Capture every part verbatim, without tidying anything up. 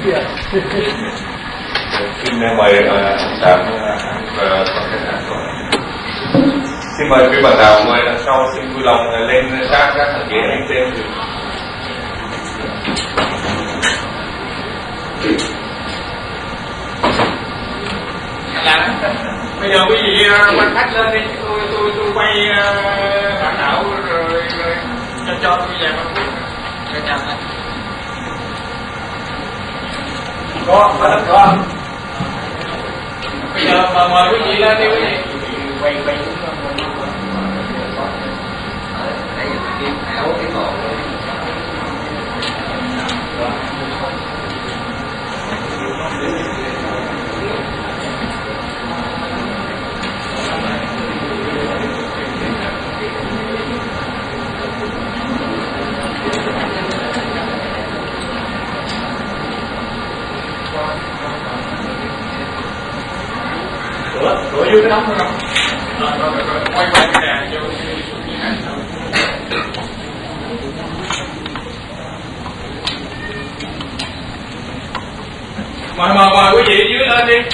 Xin mời ông Tám và con khách hàng của xin mời quý bạn nào ngồi đằng sau xin vui lòng lên các các thằng ghế anh tên. Bây giờ quý vị quan khách lên đi, tôi tôi tôi quay bản đảo rồi, rồi cho cho tôi về một phút. Có, có đất có. Bây giờ mà mời quý vị lên đi quý vị. Quay quay xuống đây cái áo cái ngọn. Cửa, cửa dưới cái đóng thôi không? Rồi, rồi, rồi, quay quay cái đèn vô cái này thôi. Mời, mời, mời quý vị dưới lên đi.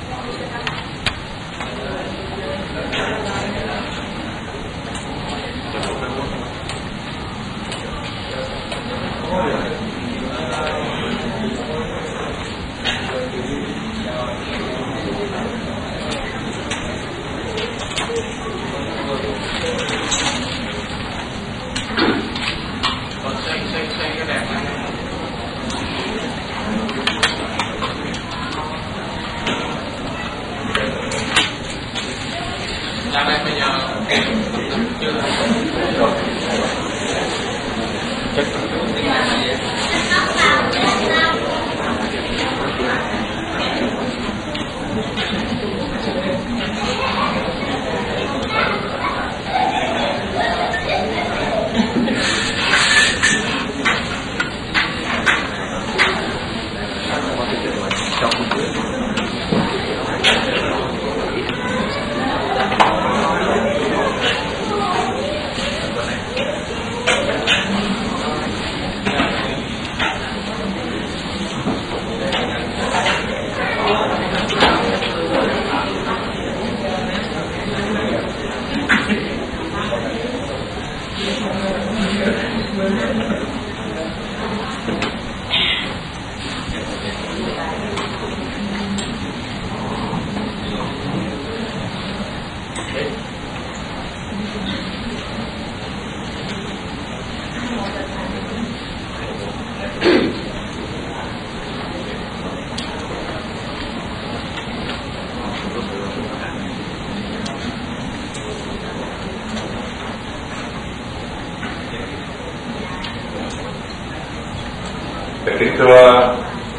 Kính thưa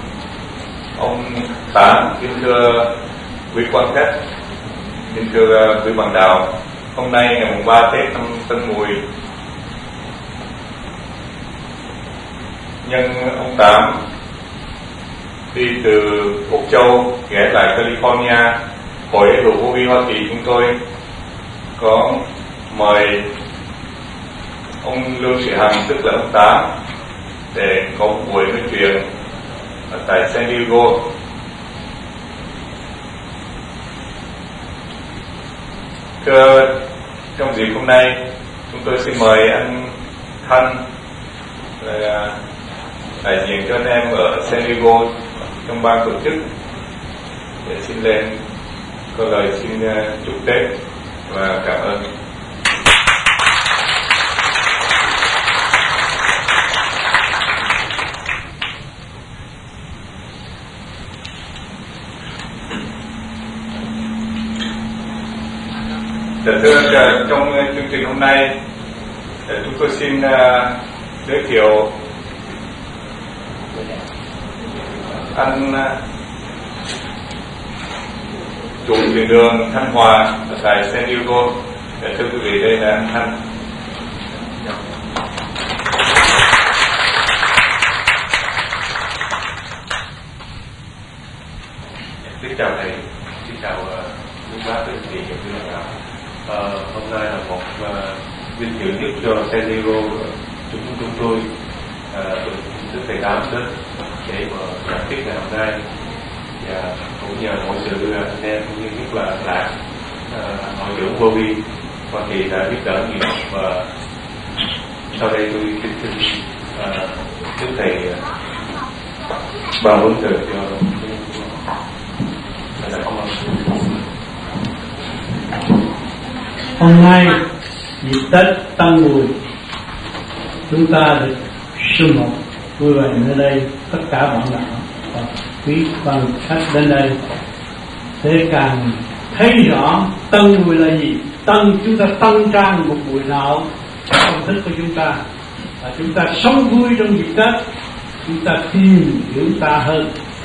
ông Tám, kính thưa quý quan khách, kính thưa quý bạn đạo, hôm nay ngày mùng ba Tết năm Tân Mùi, nhân ông Tám đi từ Úc Châu ghé lại California, Hội Hữu Vô Vi Hoa Kỳ chúng tôi có mời ông Lương Sĩ Hằng, tức là ông Tám, để có một buổi nói chuyện ở tại San Diego. Thưa, trong dịp hôm nay chúng tôi xin mời anh Thanh là đại diện cho anh em ở San Diego trong ban tổ chức để xin lên có lời xin chúc Tết và cảm ơn. Thưa, trong chương trình hôm nay chúng tôi xin uh, giới thiệu anh uh, chủ thuyền đường Thanh Hòa ở tại San Diego. Thưa quý vị, đây là anh Thanh. Xin chào thầy, xin chào quý bác quý vị và quý bạn. Uh, hôm nay là một uh, vinh dự nhất cho San Diego chúng chúng tôi uh, Đức Thầy Tám đến để mà giảng thuyết ngày hôm nay, và cũng nhờ mọi sự anh em cũng như nhất là Lạc hội trưởng vô vi Hoa Kỳ đã giúp đỡ nhiều, và sau đây tôi kính xin uh, Đức Thầy ban huấn từ cho là không ơn. Hôm nay dịp Tết Tân Mùi, chúng ta được sum họp vui vẻ nơi đây, tất cả bạn đạo và quý quan khách đến đây để càng thấy rõ Tân Mùi là gì. Tân, chúng ta tân trang một buổi nào công thức của chúng ta, và chúng ta sống vui trong dịp Tết, chúng ta tìm hiểu ta hơn.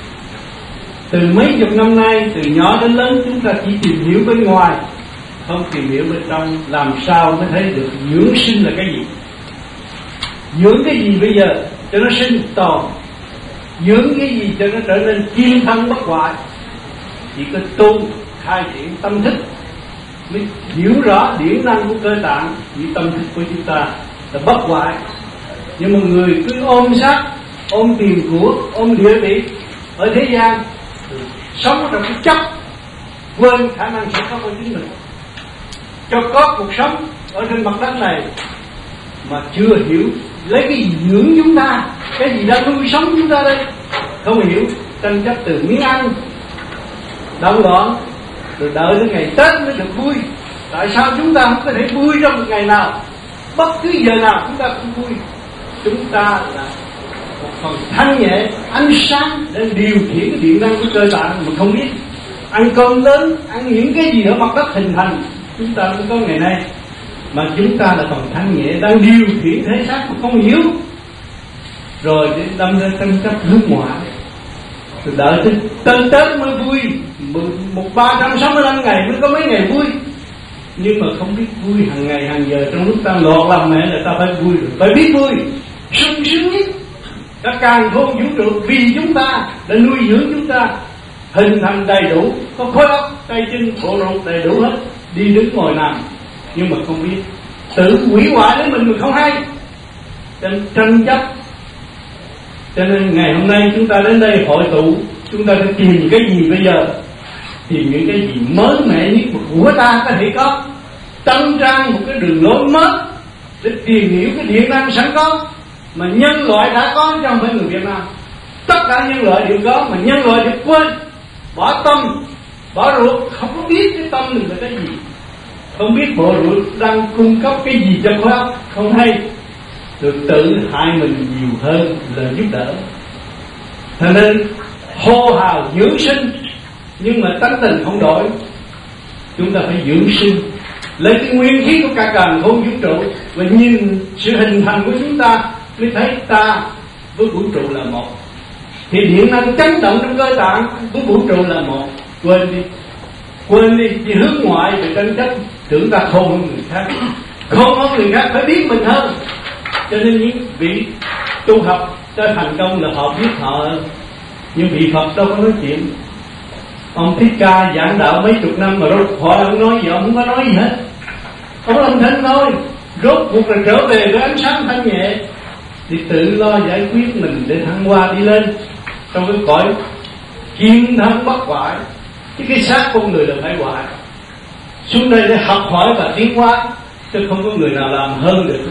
Từ mấy chục năm nay, từ nhỏ đến lớn, chúng ta chỉ tìm hiểu bên ngoài, không tìm hiểu bên trong, làm sao mới thấy được dưỡng sinh là cái gì. Dưỡng cái gì bây giờ cho nó sinh tồn, dưỡng cái gì cho nó trở nên kim thân bất hoại. Chỉ có tu khai triển tâm thức mới hiểu rõ điển năng của cơ tạng, vì tâm thức của chúng ta là bất hoại. Nhưng mà người cứ ôm sát, ôm tiền của, ôm địa vị ở thế gian, sống trong cái chấp, quên khả năng sẽ có của chính mình, cho có cuộc sống ở trên mặt đất này mà chưa hiểu lấy cái gì dưỡng chúng ta, cái gì đang nuôi sống chúng ta đây. Không hiểu, tranh chấp từ miếng ăn động loạn, rồi đợi đến ngày Tết mới được vui. Tại sao chúng ta không có thể vui trong một ngày nào, bất cứ giờ nào chúng ta cũng vui? Chúng ta là một phần thanh nhẹ, ánh sáng để điều khiển cái điện năng của cơ tạng mà không biết. Ăn cơm lớn, ăn những cái gì ở mặt đất hình thành, chúng ta cũng có ngày nay. Mà chúng ta là phần thanh nhẹ đang điều khiển thế xác mà không hiểu, rồi để đâm ra tranh chấp nước ngoài, rồi đợi tới tên Tết mới vui. Một ba trăm sáu mươi lăm ngày mới có mấy ngày vui, nhưng mà không biết vui hàng ngày hàng giờ. Trong lúc ta lọt làm mẹ là ta phải vui rồi, phải biết vui, sung sướng nhất. Các càng khôn vũ trụ vì chúng ta đã nuôi dưỡng chúng ta hình thành đầy đủ, có khối óc, tay chân, bộ ruột đầy đủ hết, đi đứng ngồi nằm, nhưng mà không biết, tự hủy hoại đến mình mình không hay, tranh, tranh chấp. Cho nên ngày hôm nay chúng ta đến đây hội tụ, chúng ta sẽ tìm cái gì bây giờ? Tìm những cái gì mới mẻ nhất của ta có thể có, tân trang một cái đường lối mới để tìm hiểu cái điện năng sẵn có mà nhân loại đã có, chứ không phải người Việt Nam. Tất cả nhân loại đều có, mà nhân loại đều quên, bỏ tâm, bỏ ruột, không có biết cái tâm mình là cái gì, không biết bộ ruột đang cung cấp cái gì cho khối óc, không hay, được tự hại mình nhiều hơn là giúp đỡ. Cho nên hô hào dưỡng sinh, nhưng mà tánh tình không đổi. Chúng ta phải dưỡng sinh, lấy cái nguyên khí của cả càn khôn vũ trụ và nhìn sự hình thành của chúng ta, mới thấy ta với vũ trụ là một. Thì điện năng chấn động trong cơ tạng với vũ trụ là một. Quên đi, quên đi, chỉ hướng ngoại về tranh chấp, tưởng ta khôn hơn người khác. Khôn hơn người khác phải biết mình hơn. Cho nên những vị tu học cho thành công là họ biết họ hơn. Nhưng vị Phật đâu có nói chuyện. Ông Thích Ca giảng đạo mấy chục năm mà rốt họ không nói gì, ông không có nói gì hết. Ông âm thanh thôi, rốt cuộc là trở về với ánh sáng thanh nhẹ, thì tự lo giải quyết mình để thăng hoa đi lên trong cái cõi kim thân bất hoại. Chứ cái xác con người là phải hoại. Xuống đây để học hỏi và tiến hóa, chứ không có người nào làm hơn được.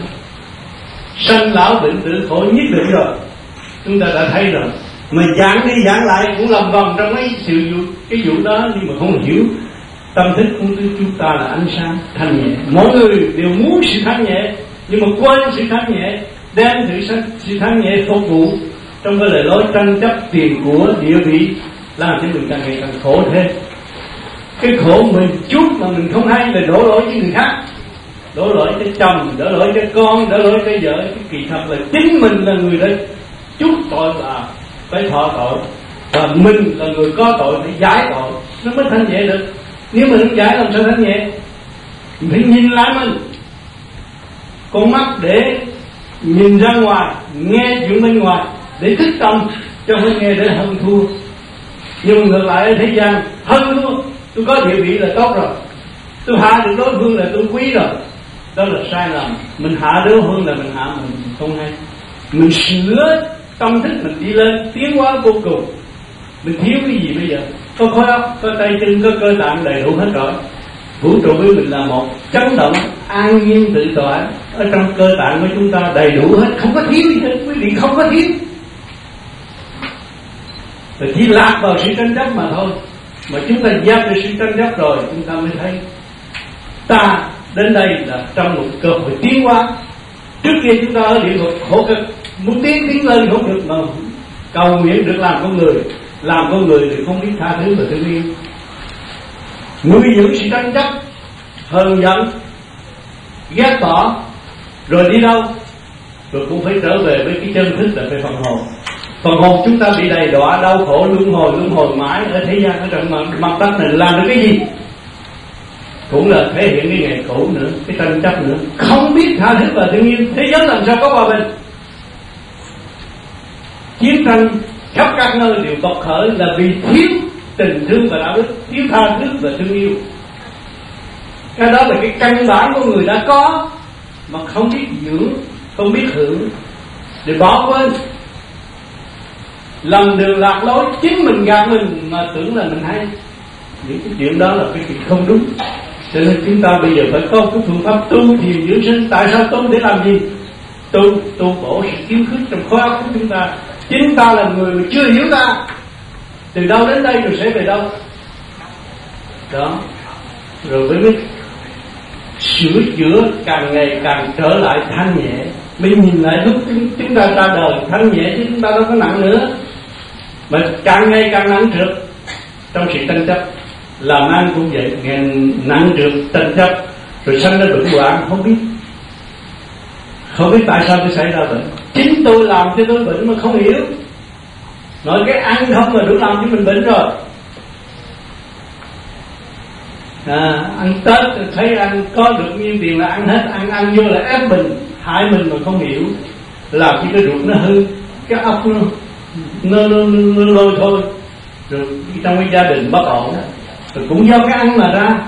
Sanh lão bệnh tử khổ nhất định rồi, chúng ta đã thấy rồi. Mà giảng đi giảng lại cũng lầm vòng trong mấy sự vụ, cái vụ đó, nhưng mà không hiểu tâm thức của chúng ta là ánh sáng thanh nhẹ. Mỗi người đều muốn sự thanh nhẹ, nhưng mà quên sự thanh nhẹ, đem sự, sự thanh nhẹ phục vụ trong cái lời nói tranh chấp tiền của địa vị, làm cho mình càng ngày càng khổ thêm. Cái khổ mình chút mà mình không hay là đổ lỗi cho người khác, đổ lỗi cho chồng, đổ lỗi cho con, đổ lỗi cho vợ. Cái kỳ thật là chính mình là người đã chút tội là phải thọ tội, và mình là người có tội phải giải tội, nó mới thanh nhẹ được. Nếu mình không giải làm sao thanh nhẹ? Mình phải nhìn lại mình, con mắt để nhìn ra ngoài, nghe chuyện bên ngoài để thức tâm, chứ không nghe để hơn thua. Nhưng mà ngược lại ở thế gian, hơn thua, tôi có địa vị là tốt rồi, tôi hạ được đối phương là tôi quý rồi, đó là sai lầm. Mình hạ đối phương là mình hạ mình không hay. Mình sửa tâm thức mình đi lên tiến hóa vô cùng. Mình thiếu cái gì bây giờ? Có khối óc, có tay chân, có cơ tạng đầy đủ hết rồi. Vũ trụ với mình là một chấn động an nhiên tự tọa. Ở trong cơ tạng của chúng ta đầy đủ hết, không có thiếu gì hết. Quý vị không có thiếu. Rồi chỉ lạc vào sự tranh chấp mà thôi. Mà chúng ta dẹp được sự tranh chấp rồi, chúng ta mới thấy ta đến đây là trong một cơ hội tiến hóa. Trước kia chúng ta ở địa ngục khổ cực, muốn tiến tiến lên không được, mà cầu nguyện được làm con người. Làm con người thì không biết tha thứ và thương yêu, nuôi dưỡng sự tranh chấp, hờn giận, ghét bỏ, rồi đi đâu? Rồi cũng phải trở về với cái chân thức là cái phần hồn. Phần hồn chúng ta bị đầy đọa, đau khổ, luân hồi, luân hồi mãi ở thế gian, ở trong mặt, mặt đất này làm được cái gì? Cũng là thể hiện cái ngày cũ nữa, cái tranh chấp nữa, không biết tha thứ và thương yêu. Thế giới làm sao có hòa bình? Chiến tranh khắp các nơi đều bộc khởi là vì thiếu tình thương và đạo đức, thiếu tha thứ và thương yêu. Cái đó là cái căn bản của người đã có mà không biết dưỡng, không biết hưởng, để bỏ quên. Lầm đường lạc lối, chính mình gạt mình mà tưởng là mình hay. Những cái chuyện đó là cái chuyện không đúng. Cho nên chúng ta bây giờ phải có cái phương pháp tu thiền dưỡng sinh. Tại sao tu? Để làm gì? Tu, tu bổ sự khiếm khuyết trong khối óc của chúng ta. Chính ta là người mà chưa hiểu ta. Từ đâu đến đây rồi sẽ về đâu? Đó. Rồi mới biết sửa chữa càng ngày càng trở lại thanh nhẹ. Mình nhìn lại lúc chúng ta ra đời thanh nhẹ chứ chúng ta đâu có nặng nữa. Mà càng ngày càng nặng trược trong sự tranh chấp. Làm ăn cũng vậy, nghe nặng trược tranh chấp, rồi sanh ra bệnh hoạn không biết. Không biết tại sao tôi xảy ra bệnh. Chính tôi làm cho tôi bệnh mà không hiểu. Nói cái ăn không mà đủ làm cho mình bệnh rồi. À, ăn Tết thấy ăn có được nhiêu tiền là ăn hết, ăn ăn vô là ép mình, hại mình mà không hiểu, làm cho cái ruột nó hư, cái óc nó nó nó, nó lôi thôi, rồi trong cái gia đình bất ổn, rồi cũng do cái ăn mà ra.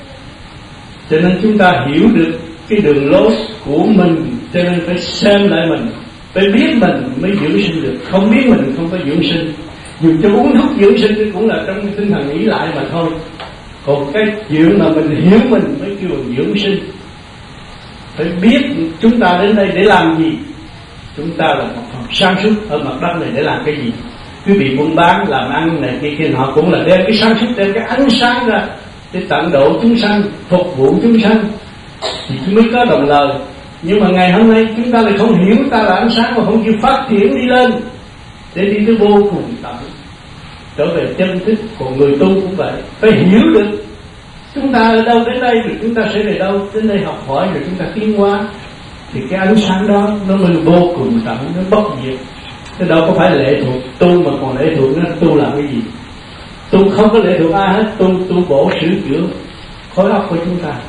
Cho nên chúng ta hiểu được cái đường lối của mình, cho nên phải xem lại mình, phải biết mình mới dưỡng sinh được. Không biết mình không có dưỡng sinh. Dù cho uống thuốc dưỡng sinh cũng là trong cái tinh thần nghĩ lại mà thôi. Còn cái chuyện mà mình hiểu mình mới kêu dưỡng sinh. Phải biết chúng ta đến đây để làm gì. Chúng ta là một phần sáng suốt ở mặt đất này để làm cái gì. Quý vị buôn bán, làm ăn này kia kia họ cũng là đem cái sáng suốt, đem cái ánh sáng ra để tận độ chúng sanh, phục vụ chúng sanh, thì chúng mới có đồng lời. Nhưng mà ngày hôm nay chúng ta lại không hiểu ta là ánh sáng mà không chịu phát triển đi lên để đi tới vô cùng tận, trở về chân thức. Còn người tu cũng vậy, phải hiểu được chúng ta ở đâu đến đây, rồi chúng ta sẽ về đâu. Đến đây học hỏi rồi chúng ta tiến hóa, thì cái ánh sáng đó nó mới vô cùng tận, nó bất diệt. Chứ đâu có phải lệ thuộc tu mà còn lệ thuộc nó tu làm cái gì. Tu không có lệ thuộc ai hết, tu tu bổ sửa chữa khối óc của chúng ta.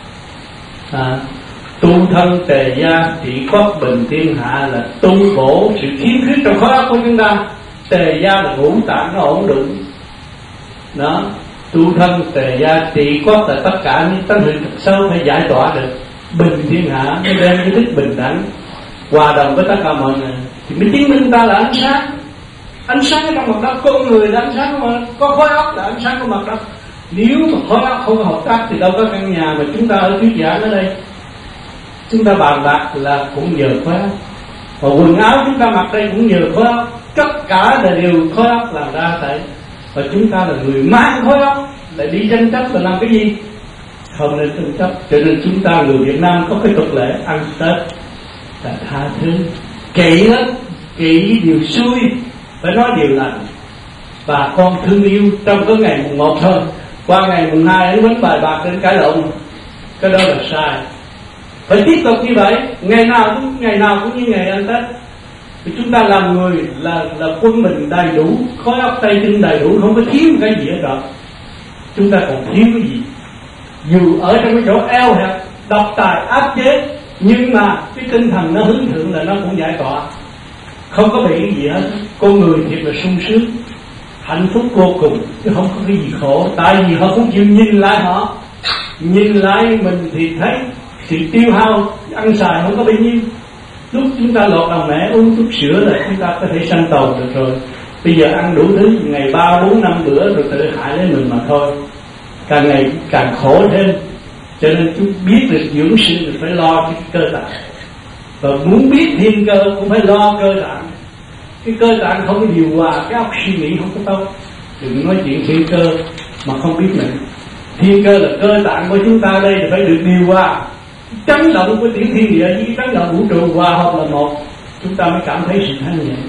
À, tu thân tề gia trị quốc bình thiên hạ là tu bổ sự khiếm khuyết trong khối óc của chúng ta. Tề gia là ngũ tạng nó ổn định. Đó, tu thân tề gia trị quốc là tất cả những tánh hữu thật sâu phải giải tỏa được. Bình thiên hạ mới đem cái thức bình đẳng hòa đồng với tất cả mọi người, thì mới chứng minh ta là ánh sáng. Ánh sáng ở trong mặt đất, con người là ánh sáng của mặt đất, có khối óc là ánh sáng của mặt đất. Nếu mà khối óc không hợp tác thì đâu có căn nhà mà chúng ta ở thuyết giảng ở đây. Chúng ta bàn bạc là cũng nhờ khối óc, và quần áo chúng ta mặc đây cũng nhờ khối óc. Tất cả là đều khối óc làm ra tại. Và chúng ta là người mang khối óc lại đi tranh chấp là làm cái gì? Không nên tranh chấp. Cho nên chúng ta người Việt Nam có cái tục lệ ăn Tết là tha thứ, kỹ lắm, kỹ điều xui, phải nói điều lành. Bà con thương yêu trong cái ngày mùng một thôi, qua ngày mùng hai anh quánh bài bạc đến cãi lộn, cái đó là sai. Phải tiếp tục như vậy, ngày nào cũng ngày nào cũng như ngày ăn Tết. Thì chúng ta làm người là là quân mình đầy đủ, khối óc tay chân đầy đủ, không có thiếu cái gì ở đó. Chúng ta còn thiếu cái gì? Dù ở trong cái chỗ eo hẹp, độc tài áp chế, nhưng mà cái tinh thần nó hướng thượng là nó cũng giải tỏa, không có bị cái gì hết. Con người thiệt là sung sướng, hạnh phúc vô cùng, chứ không có cái gì khổ. Tại vì họ cũng chịu nhìn lại họ, nhìn lại mình thì thấy sự tiêu hao ăn xài không có bao nhiêu. Lúc chúng ta lọt lòng mẹ uống thuốc sữa là chúng ta có thể sanh tồn được rồi. Bây giờ ăn đủ thứ ngày ba bốn năm bữa rồi tự hại lấy mình mà thôi. Càng ngày càng khổ thêm. Cho nên chúng biết được dưỡng sinh thì phải lo cái cơ tạng. Và muốn biết thiên cơ cũng phải lo cơ tạng. Cái cơ tạng không có điều hòa, cái óc suy nghĩ không có tốt. Đừng nói chuyện thiên cơ mà không biết mình. Thiên cơ là cơ tạng của chúng ta đây thì phải được điều hòa. Chấn động của tiểu thiên địa với chấn động vũ trụ hòa hợp là một, chúng ta mới cảm thấy sự thanh nhẹ.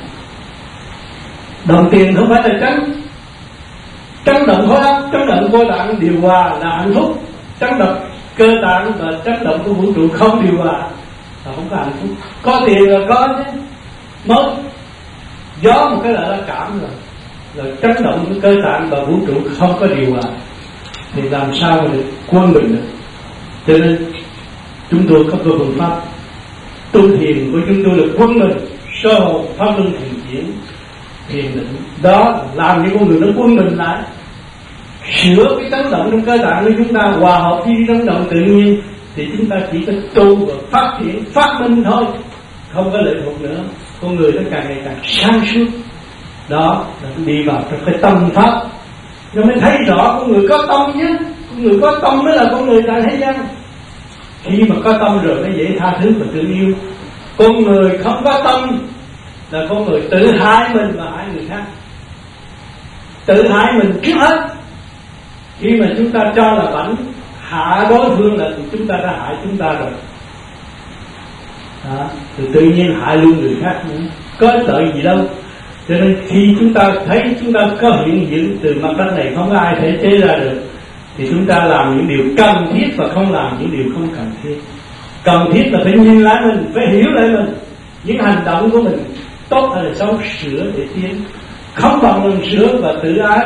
Đồng tiền không phải là chấn chấn động khối óc, chấn động cơ tạng điều hòa là hạnh phúc. Chấn động cơ tạng và chấn động của vũ trụ không điều hòa là không có hạnh phúc. Có tiền là có chứ, mất gió một cái là đã cảm rồi. Rồi chấn động của cơ tạng và vũ trụ không có điều hòa thì làm sao mà được quân bình được. Cho nên chúng tôi có cơ phương pháp tu thiền của chúng tôi là quân bình, sơ hồn pháp luân thiền chuyển thiền định. Đó làm những con người nó quân bình lại, sửa cái chấn động trong cơ tạng của chúng ta hòa hợp với chấn động tự nhiên, thì chúng ta chỉ có tu và phát triển phát minh thôi, không có lệ thuộc nữa. Con người nó càng ngày càng sáng suốt. Đó là đi vào trong cái tâm pháp, nó mới thấy rõ con người có tâm chứ. Con người có tâm mới là con người tại thế gian. Khi mà có tâm rồi nó dễ tha thứ và thương yêu. Con người không có tâm là con người tự hại mình và hại người khác. Tự hại mình trước hết. Khi mà chúng ta cho là bảnh hạ đối phương là chúng ta đã hại chúng ta rồi. Đó, thì tự nhiên hại luôn người khác nữa, có lợi gì đâu. Cho nên khi chúng ta thấy chúng ta có hiện diện từ mặt đất này không có ai thể chế ra được, thì chúng ta làm những điều cần thiết và không làm những điều không cần thiết. Cần thiết là phải nhìn lại mình, phải hiểu lại mình, những hành động của mình tốt hay là xấu, sửa để tiến. Không bằng lần sửa và tự ái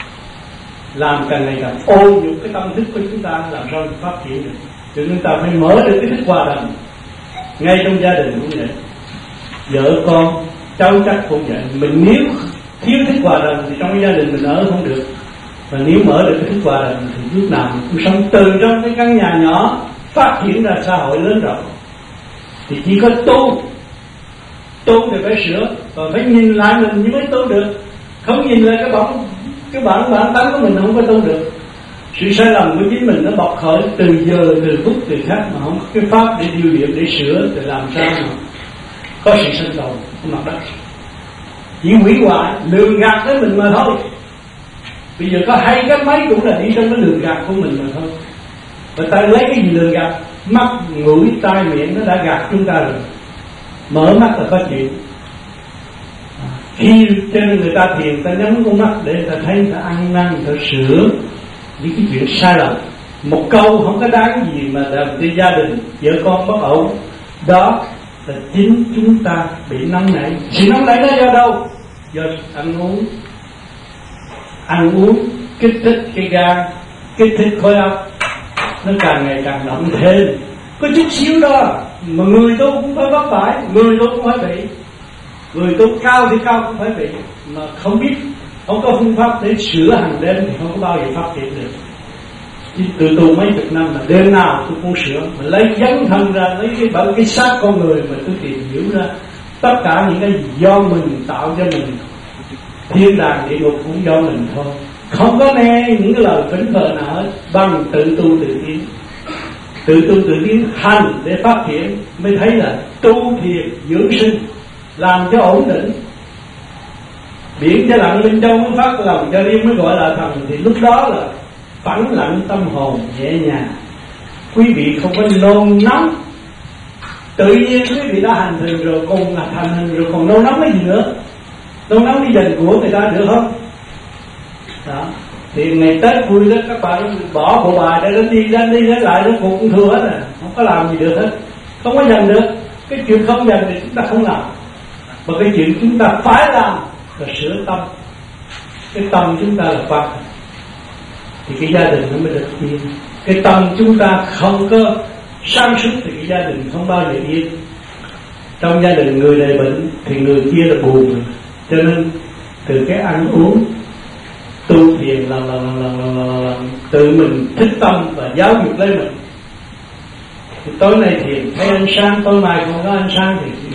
làm càng ngày càng ô nhục cái tâm thức của chúng ta, làm sao phát triển được. Cho nên chúng ta phải mở được cái thức hòa đồng. Ngay trong gia đình cũng vậy, vợ con cháu chắc cũng vậy. Mình nếu thiếu thức hòa đồng thì trong cái gia đình mình ở không được. Và nếu mở được cái thức hòa đồng thì lúc nào mình cũng sống từ trong cái căn nhà nhỏ phát triển ra xã hội lớn rộng. Thì chỉ có tu, tu thì phải sửa và phải nhìn lại mình mới tu được. Không nhìn lại cái bản cái bản bản tánh của mình không có tu được. Sự sai lầm của chính mình nó bộc khởi từ giờ, từ phút, từ khắc mà không có cái pháp để điều điểm, để sửa, để làm sao mà có sự sinh tồn của mặt đất. Chỉ hủy hoại, lường gạt tới mình mà thôi. Bây giờ có hay cái mấy cũng là đi trong cái lường gạt của mình mà thôi. Và ta lấy cái gì lường gạt? Mắt, mũi, tai, miệng nó đã gạt chúng ta rồi. Mở mắt là có chuyện. Khi cho nên người ta thiền, ta nhắm con mắt để người ta thấy, người ta ăn năn, người ta sửa những cái chuyện sai lầm. Một câu không có đáng gì mà làm cho gia đình vợ con bất ổn. Đó là chính chúng ta bị nóng nảy. Sự nóng nảy nó do đâu? Do ăn uống. Ăn uống kích thích cái gan, kích thích khối óc, nó càng ngày càng động thêm. Có chút xíu đó mà người tôi cũng phải vấp phải, người tôi cũng phải bị. Người tôi cao thì cao cũng phải bị, mà không biết, không có phương pháp để sửa hàng đêm thì không có bao giờ phát triển được. Chứ từ tu mấy chục năm mà đêm nào tôi cũng sửa, mà lấy dấn thân ra, lấy cái bởi cái xác con người mà tôi tìm hiểu ra tất cả những cái do mình tạo cho mình. Thiên đàng địa ngục cũng do mình thôi. Không có nghe những cái lời phỉnh phờ nào hết, bằng tự tu tự tiến. Tự tu tự tiến hành để phát triển mới thấy là tu thiền dưỡng sinh, làm cho ổn định. Biển cho lặng bên trong mới phát lòng cho riêng mới gọi là thần. Thì lúc đó là phẳng lặng tâm hồn nhẹ nhàng. Quý vị không có nôn nóng. Tự nhiên quý vị đã hành hình rồi, cùng là thành hình rồi, còn nôn nóng cái gì nữa? Nôn nóng đi giành của người ta được không? Đó. Thì ngày Tết vui đó các bạn bỏ bộ bài để nó đi ra đi ra lại, nó cũng thua hết à, không có làm gì được hết, không có giành được. Cái chuyện không giành thì chúng ta không làm, mà cái chuyện chúng ta phải làm là sửa tâm. Cái tâm chúng ta là quan trọng thì cái gia đình nó mới được yên. Cái tâm chúng ta không có sáng suốt thì cái gia đình không bao giờ yên. Trong gia đình người này bệnh thì người kia là buồn. Cho nên từ cái ăn uống, tu thiền là, là, là, là, là, là tự mình thích tâm và giáo dục lấy mình. Thì tối nay thiền thấy ánh sáng, tối mai không có ánh sáng thì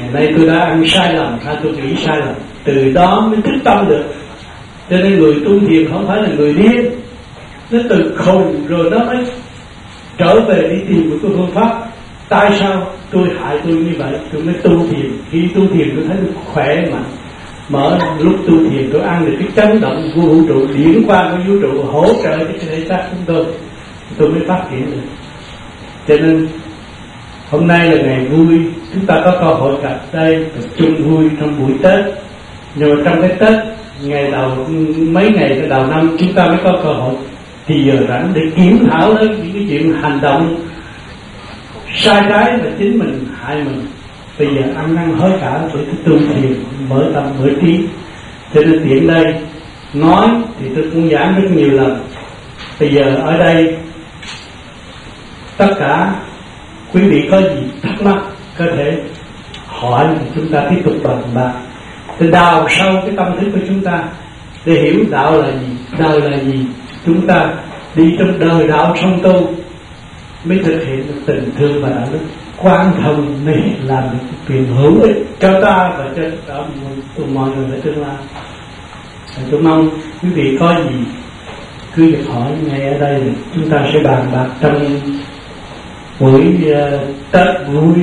ngày nay tôi đã ăn sai lầm hay tôi nghĩ sai lầm, từ đó mới thức tâm được. Cho nên người tu thiền không phải là người điên, nó từ khùng rồi nó mới trở về đi tìm một cái phương pháp. Tại sao tôi hại tôi như vậy? Tôi mới tu thiền. Khi tu thiền tôi thấy tôi khỏe mạnh. Mở lúc tu thiền tôi ăn được cái chấn động của vũ trụ, điển qua của vũ trụ hỗ trợ cho cái thể xác chúng tôi, tôi mới phát triển được. Cho nên hôm nay là ngày vui, chúng ta có cơ hội gặp đây tập trung vui trong buổi Tết. Nhưng mà trong cái Tết ngày đầu, mấy ngày cái đầu năm chúng ta mới có cơ hội thì giờ rảnh để kiểm thảo lên những cái chuyện hành động sai trái và chính mình hại mình. Bây giờ ăn năn hối cải để tu thiền, mở tâm mở trí. Cho nên tiện đây nói thì tôi cũng giảng rất nhiều lần. Bây giờ ở đây tất cả quý vị có gì thắc mắc có thể hỏi, chúng ta tiếp tục bàn bạc để đào sâu cái tâm thức của chúng ta để hiểu đạo là gì, đời là gì. Chúng ta đi trong đời đạo song tu mới thực hiện được tình thương và đạo đức. Quan thông mới làm được quyền hữu ích cho ta và cho cả mọi người ở tương lai. Tôi mong quý vị có gì cứ việc hỏi ngay ở đây, chúng ta sẽ bàn bạc trong buổi uh, Tết vui.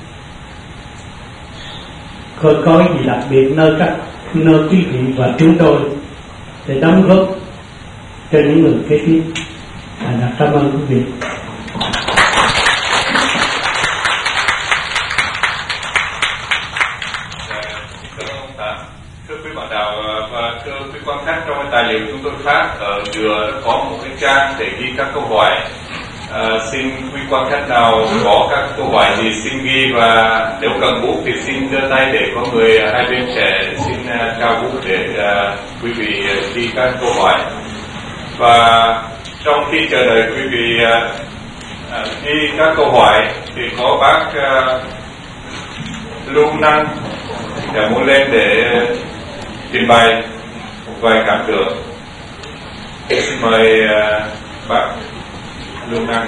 Có có gì đặc biệt nơi các nơi quý vị và chúng tôi để đóng góp cho những người kế tiếp. Thành thật cảm ơn quý vị. Thưa quý bạn đạo và thưa quý quan khách, trong cái tài liệu chúng tôi phát ở giữa có một cái trang để ghi các câu hỏi. À, xin quý quan khách nào có các câu hỏi thì xin ghi, và nếu cần bút thì xin giơ tay để có người hai bên sẽ xin uh, trao bút để uh, quý vị uh, ghi các câu hỏi. Và trong khi chờ đợi quý vị uh, uh, ghi các câu hỏi thì có bác uh, Lưu Năng đã muốn lên để trình bày một vài cảm tưởng. Xin mời uh, bác Lưu Năng.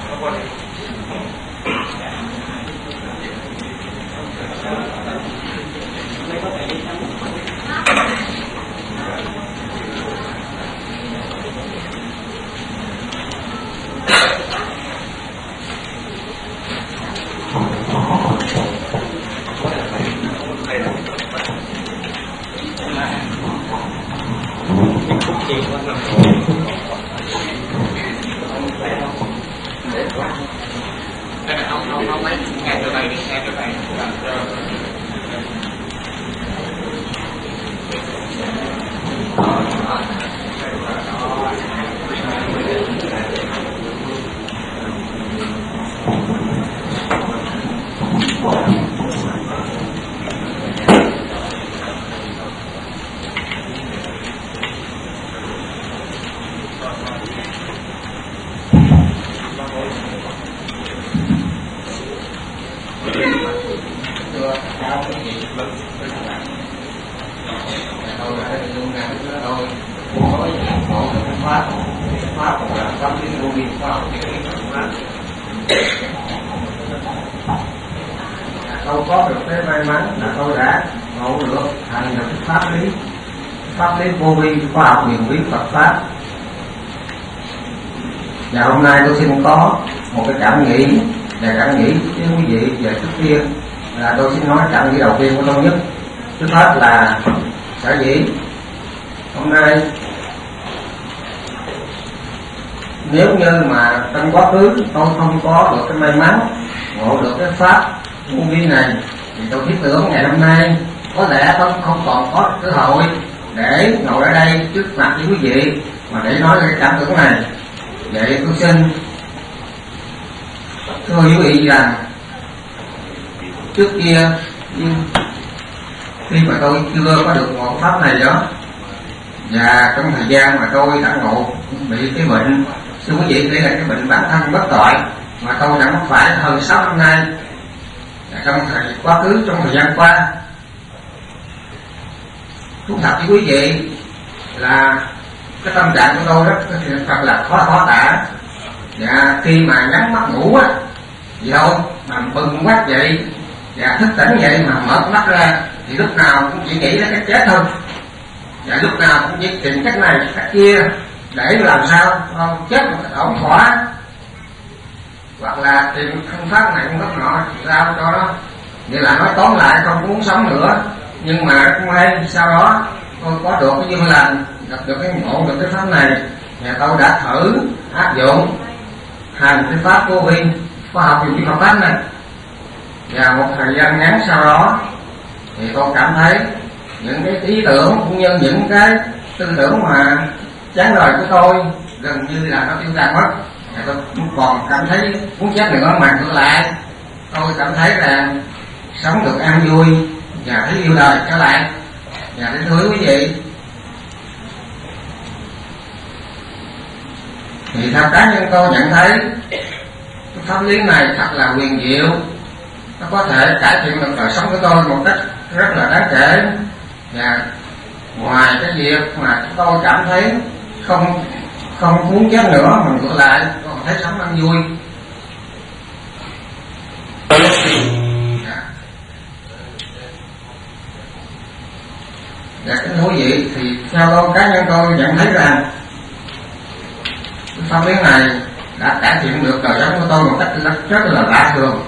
Tôi có được cái may mắn là tôi đã ngộ được thành được pháp lý pháp lý vô vi khoa học huyền bí Phật pháp. Và hôm nay tôi xin có một cái cảm nghĩ và cảm nghĩ với quý vị về trước tiên là tôi xin nói cảm nghĩ đầu tiên của tôi nhất. Trước hết là sở dĩ hôm nay nếu như mà trong quá khứ tôi không có được cái may mắn ngộ được cái pháp vô vi này thì tôi thiết tưởng ngày hôm nay có lẽ tôi không còn có cơ hội để ngồi ở đây trước mặt với quý vị mà để nói cái cảm tưởng này. Vậy tôi xin thưa quý vị rằng trước kia khi mà tôi chưa có được ngộ pháp này đó, và trong thời gian mà tôi đã ngộ bị cái bệnh, xin quý vị đây là cái bệnh bản thân bất tội mà tôi đã mắc phải hơn sáu năm nay. Trong thời quá khứ, trong thời gian qua, thú thật với quý vị là cái tâm trạng của tôi rất thật là khó khó tả. Và khi mà nhắm mắt ngủ á, gì đâu mà bừng quát dậy Và thức tỉnh vậy mà mở mắt ra thì lúc nào cũng chỉ nghĩ đến cái chết thôi, và lúc nào cũng chỉ tìm cách này cách kia để làm sao không chết một cách ổn thỏa, hoặc là tìm phương pháp này phương pháp nọ sao cho nó, vậy là nói tóm lại không muốn sống nữa. Nhưng mà rất may sau đó tôi có được cái duyên lành, gặp được cái ngộ được cái pháp này, và tôi đã thử áp dụng hành cái pháp vô vi khoa học về Phật pháp này. Và một thời gian ngắn sau đó thì tôi cảm thấy những cái ý tưởng cũng như những cái tư tưởng mà chán đời của tôi gần như là nó tiêu tan mất. Và tôi không còn cảm thấy muốn chết nữa, mà ngược lại tôi cảm thấy là sống được an vui và thấy yêu đời trở lại. Và đến thưa quý vị, thì theo cá nhân tôi nhận thấy cái pháp lý này thật là huyền diệu, nó có thể cải thiện được đời sống của tôi một cách rất là đáng kể. Và ngoài cái việc mà tôi cảm thấy không không muốn chết nữa, mình ngược lại còn thấy sống ăn vui. Và cái thú vị thì theo tôi, cá nhân tôi nhận thấy rằng cái pháp lý này đã cải thiện được đời sống của tôi một cách rất, rất là lạ thường.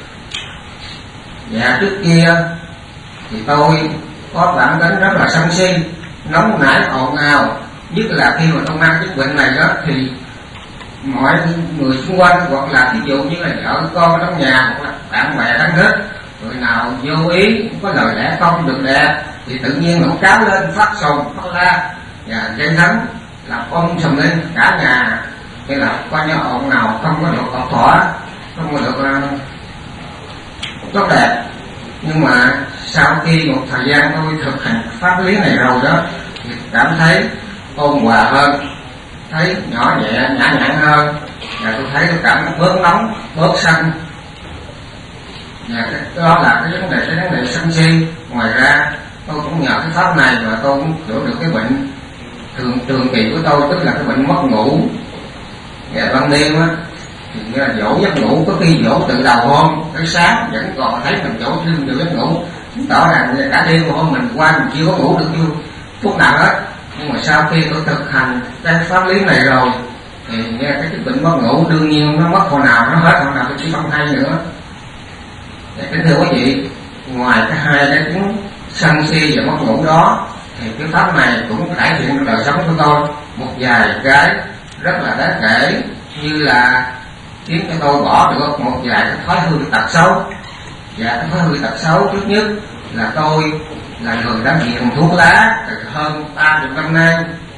Và trước kia thì tôi có bản tính rất là sân si, nóng nảy ồn ào, nhất là khi mà tôi mang cái bệnh này đó thì mọi người xung quanh, hoặc là ví dụ như là vợ con ở trong nhà, hoặc là bạn bè thân thích, người nào vô ý có lời lẽ không được đẹp thì tự nhiên nó cáo lên phát sùng phát la và gây hấn, làm ôm sùm lên cả nhà, hay là coi như ồn nào không có được ổn thỏa, không có được uh, tốt đẹp. Nhưng mà sau khi một thời gian tôi thực hành pháp lý này rồi đó thì cảm thấy ôn hòa hơn, thấy nhỏ nhẹ nhã nhặn hơn, và tôi thấy tôi cảm thấy bớt nóng bớt sân. Và cái đó là cái vấn đề cái vấn đề sân si. Ngoài ra tôi cũng nhờ cái pháp này mà tôi cũng chữa được cái bệnh thường trường kỳ của tôi, tức là cái bệnh mất ngủ. Và ban đêm á thì như là dỗ giấc ngủ, có khi dỗ từ đầu hôm tới sáng vẫn còn thấy mình dỗ thêm được giấc ngủ, chứng tỏ rằng cả đêm hôm mình qua mình chưa có ngủ được như phút nào hết. Nhưng mà sau khi tôi thực hành cái pháp lý này rồi thì nghe cái, cái bệnh mất ngủ đương nhiên nó mất hồi nào nó hết, hồi nào tôi chỉ không hay nữa. Để kính thưa quý vị, ngoài cái hai cái chứng sân si và mất ngủ đó thì cái pháp này cũng cải thiện được đời sống của tôi một vài cái rất là đáng kể, như là khiến cho tôi bỏ được một vài cái thói hư tật xấu. Và cái thói hư tật xấu trước nhất là tôi là người đã nghiện thuốc lá từ hơn ba mươi năm nay.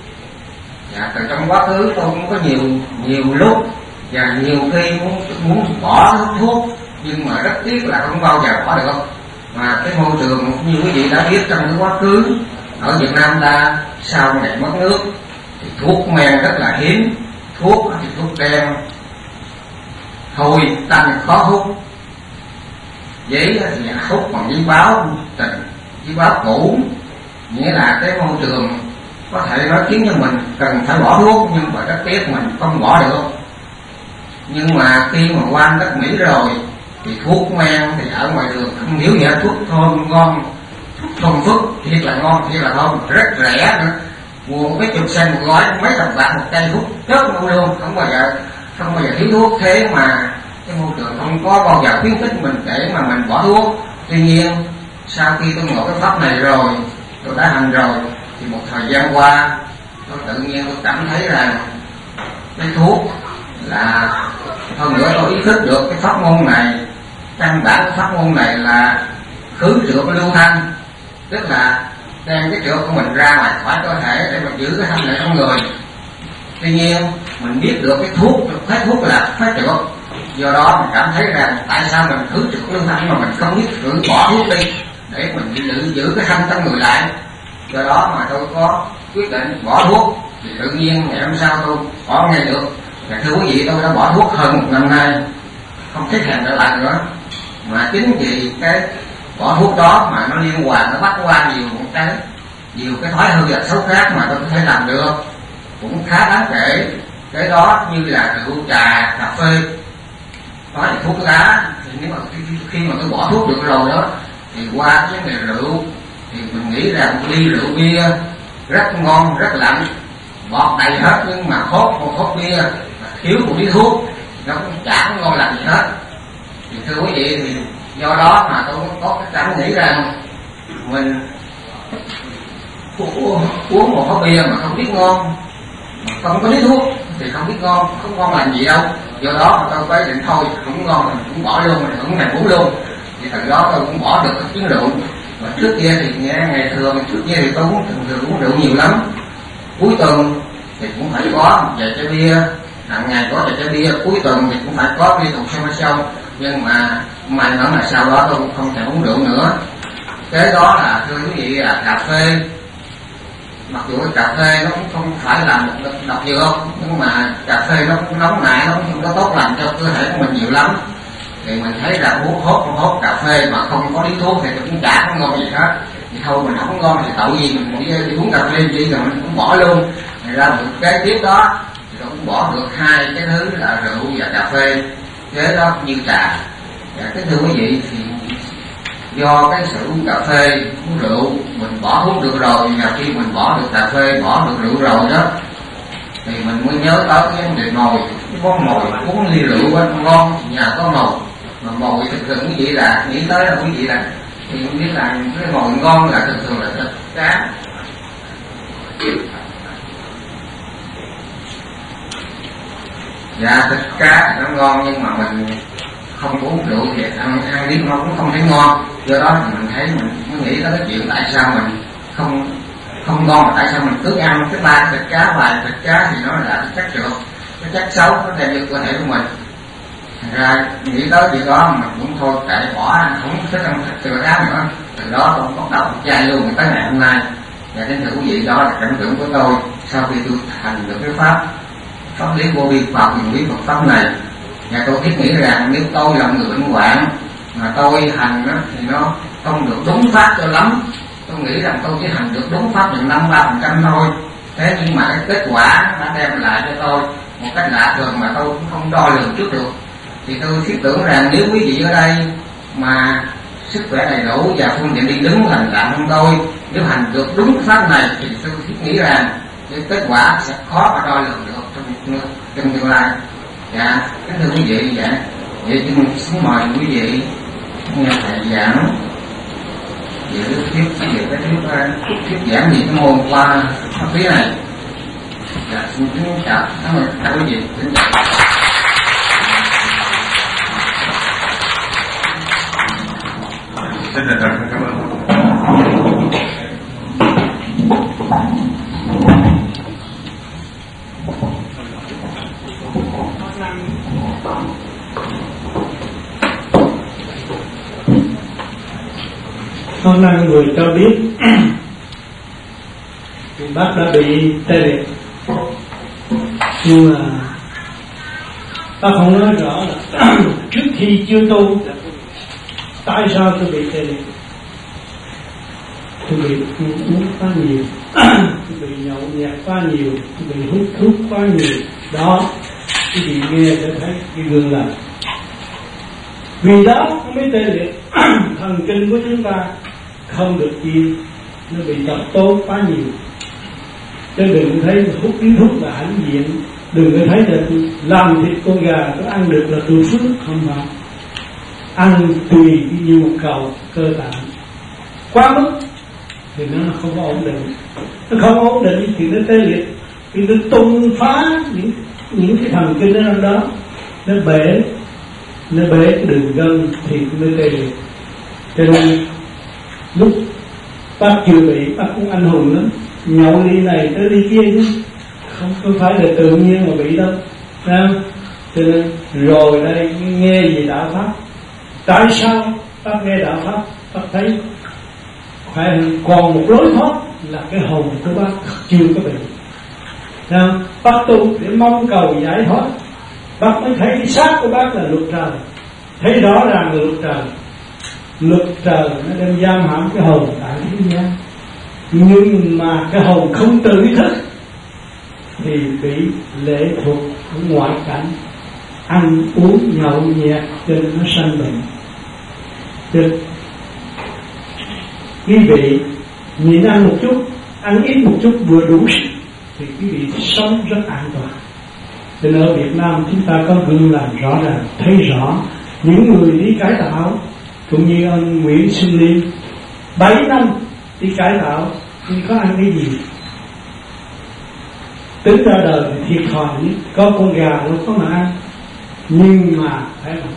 Và từ trong quá khứ tôi cũng có nhiều nhiều lúc và nhiều khi muốn muốn bỏ hút thuốc, nhưng mà rất tiếc là không bao giờ bỏ được. Mà cái môi trường như quý vị đã biết trong cái quá khứ ở Việt Nam ta sau ngày mất nước thì thuốc men rất là hiếm, thuốc thì thuốc đen thôi tanh khó hút, giấy thì hút bằng giấy báo tình, giấy báo cũ, nghĩa là cái môi trường có thể nói khiến cho mình cần phải bỏ thuốc, nhưng mà rất tiếc mình không bỏ được. Nhưng mà khi mà qua đất Mỹ rồi thì thuốc men thì ở ngoài đường không hiểu gì, thuốc thơm ngon, thuốc thơm phức thiệt là ngon, thiệt là thơm, rất rẻ nữa, mua mấy chục sen một gói, mấy đồng bạc một cây thuốc rất ngon luôn, không bao giờ không bao giờ thiếu thuốc. Thế mà cái môi trường không có bao giờ khuyến khích mình để mà mình bỏ thuốc. Tuy nhiên sau khi tôi ngộ cái pháp này rồi, tôi đã hành rồi, thì một thời gian qua tôi tự nhiên tôi cảm thấy rằng cái thuốc là hơn nữa tôi ý thức được cái pháp môn này, căn bản cái pháp môn này là khứ trượt lưu thanh, tức là đem cái trượt của mình ra ngoài khỏi cơ thể để mình giữ cái thanh này trong người. Tuy nhiên mình biết được cái thuốc, cái thuốc là phá trượt, do đó mình cảm thấy rằng tại sao mình khứ trượt lưu thanh mà mình không biết thử bỏ thuốc đi để mình giữ, giữ cái thanh trong người lại. Do đó mà tôi có quyết định bỏ thuốc, thì tự nhiên ngày hôm sau tôi bỏ ngay được. Và thưa quý vị, tôi đã bỏ thuốc hơn một năm nay, không thích hàng trở lại nữa. Mà chính vì cái bỏ thuốc đó mà nó liên quan, nó bắt qua nhiều một cái nhiều cái thói hư và xấu khác mà tôi có thể làm được, cũng khá đáng kể. Cái đó như là rượu, trà, cà phê, nói về thuốc lá thì nếu mà khi mà tôi bỏ thuốc được rồi đó thì qua cái vấn đề rượu thì mình nghĩ rằng một ly rượu bia rất ngon rất lạnh, bọt đầy hết, nhưng mà hốt một hốt bia thiếu một ly thuốc nó cũng chẳng ngon lành gì hết. Thì thưa quý vị, thì do đó mà tôi có cái cảm nghĩ rằng mình uống một hốt bia mà không biết ngon, không có ly thuốc thì không biết ngon, không ngon lành gì đâu. Do đó mà tôi phải định thôi không ngon mình cũng bỏ luôn, mình không thèm uống luôn. Thì từ đó tôi cũng bỏ được cái chén rượu. Mà trước kia thì nghe ngày thường trước kia thì tôi uống thường uống rượu nhiều lắm. Cuối tuần thì cũng phải có vài chai bia, hàng ngày có vài chai bia, cuối tuần thì cũng phải có bia cùng sông sông. Nhưng mà may mắn là sau đó tôi cũng không thể uống rượu nữa. Cái đó là thưa quý vị là cà phê. Mặc dù cái cà phê nó cũng không phải là một độc dược, nhưng mà cà phê nó cũng nóng nảy, nó cũng không có tốt lành cho cơ thể của mình nhiều lắm. Thì mình thấy là hút hốt hốt cà phê mà không có điếu thuốc thì cũng chả có ngon gì hết. Thì thôi mình không ngon thì tội gì mình đi, đi uống cà phê gì rồi mình cũng bỏ luôn. Thì ra một cái tiếp đó thì tôi cũng bỏ được hai cái thứ là rượu và cà phê, kế đó như trà. Và cái thưa quý vị, thì do cái sự uống cà phê uống rượu mình bỏ thuốc được rồi, và khi mình bỏ được cà phê bỏ được rượu rồi đó thì mình mới nhớ tới cái vấn đề mồi. Cái món mồi uống ly rượu á ngon, nhà có mồi mà mồi thực sự quý vị là nghĩ tới là quý vị là thì không biết là cái mồi ngon là thường thường là thịt cá. Dạ thịt cá nó ngon, nhưng mà mình không uống rượu thì ăn ăn biết nó cũng không thấy ngon. Do đó thì mình thấy mình mới nghĩ tới cái chuyện tại sao mình không không ngon, mà tại sao mình cứ ăn cái ba thịt cá và thịt cá thì nó là cái chất trượt, cái chất xấu nó đem vô cơ thể của mình. Thành ra nghĩ tới chuyện đó mà cũng thôi kệ bỏ, ăn không thích ăn thịt cá nữa. Từ đó tôi bắt đầu chai luôn tới ngày hôm nay. Và đến thưa quý vị, đó là cảm tưởng của tôi sau khi tôi thành được cái pháp pháp lý vô vi khoa học quyền bí Phật pháp này. Và tôi thiết nghĩ rằng nếu tôi là người bệnh hoạn mà tôi hành đó, thì nó không được đúng pháp cho lắm. Tôi nghĩ rằng tôi chỉ hành được đúng pháp chừng năm ba phần trăm thôi. Thế nhưng mà cái kết quả nó đã đem lại cho tôi một cách lạ thường mà tôi cũng không đo lường trước được. Thì tôi thiết tưởng rằng nếu quý vị ở đây mà sức khỏe đầy đủ và phương tiện đi đứng lành lặn hơn tôi, nếu hành được đúng cái pháp này thì tôi thiết nghĩ rằng cái kết quả sẽ khó mà đo lường được trong, trong tương lai. Dạ, kính thưa quý vị, dạ, vậy thì mình xin mời quý vị nghe thầy giảng về thuyết về cái thuyết thuyết giảng gì cái môn qua pháp lý này. Dạ, xin kính chào, cảm ơn cả quý vị. Kính chào. Xin trân trọng cảm ơn. Hôm nay người cho biết bác đã bị tê liệt, nhưng mà bác không nói rõ là trước khi chưa tu tại sao tôi bị tê liệt. Tôi bị uống quá nhiều, tôi bị nhậu nhẹt quá nhiều, tôi bị hút thuốc quá nhiều. Đó, quý vị nghe để thấy cái gương là vì đó mới tê liệt. Thần kinh của chúng ta không được yên, nó bị độc tố quá nhiều. Chứ đừng thấy hút điếu thuốc là hãnh diện, đừng có thấy là làm thịt con gà tôi ăn được là tôi phước, không phải. Ăn tùy cái nhu cầu cơ bản, quá mức thì nó không có ổn định. Nó không ổn định thì nó tê liệt, thì nó tung phá những những cái thần kinh ở đó, nó bể nó bể cái đường gân thì nó tê liệt. Cho nên lúc bác chưa bị, bác cũng anh hùng lắm, nhậu đi này tới đi kia chứ không có phải là tự nhiên mà bị đâu, thấy không? Cho nên rồi đây nghe về đạo pháp. Tại sao bác nghe đạo pháp, bác thấy phải còn một lối thoát là cái hồn của bác chưa có bệnh. Thấy không? Bác tu để mong cầu giải thoát, bác mới thấy cái xác của bác là luật trời, thấy rõ ràng là luật trời. Luật trời nó đem giam hãm cái hồn tại thế gian, nhưng mà cái hồn không tự thức thì bị lệ thuộc ở ngoại cảnh. ăn uống nhậu nhẹt cho nên nó sanh bệnh. Chứ quý vị nhịn ăn một chút, ăn ít một chút vừa đủ thì quý vị sống rất an toàn. Cho nên ở Việt Nam chúng ta có gương làm rõ ràng, thấy rõ những người đi cải tạo, cũng như ông Nguyễn Xuân Liên bảy năm đi cải tạo nhưng có ăn cái gì, tính ra đời thì thiệt thòi nhất, có con gà nó có mà ăn. Nhưng mà phải không,